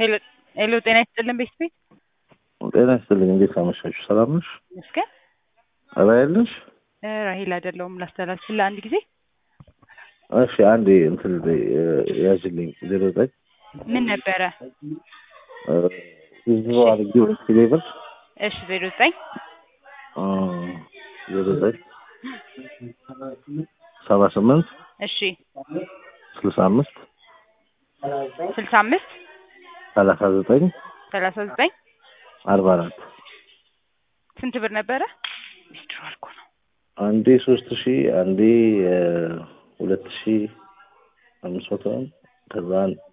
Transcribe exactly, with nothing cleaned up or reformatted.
ሄሎ ሄሎ፣ ጤና ይስጥልን ቤት ቤት ጤና ይስጥልኝ። እንዴት አመሻችሁ? ሰላም ነሽ? መስገን ራሄልሽ? ራሄል አይደለሁም። ላስተላልፍልህ ለአንድ ጊዜ። እሺ አንዴ እንትን ያዝልኝ። ዜሮ ዘጠኝ ምን ነበረ? ብዙ አድርጌው ሲሌቨር እሺ ዜሮ ዘጠኝ ዜሮ ዘጠኝ ሰባ ስምንት እሺ ስልሳ አምስት ስልሳ አምስት ሰላሳ ዘጠኝ ሰላሳ ዘጠኝ አርባ አራት ስንት ብር ነበረ? ሚስትሩ አልኩ ነው። አንዴ ሶስት ሺህ አንዴ ሁለት ሺህ አምስት መቶ ከዛ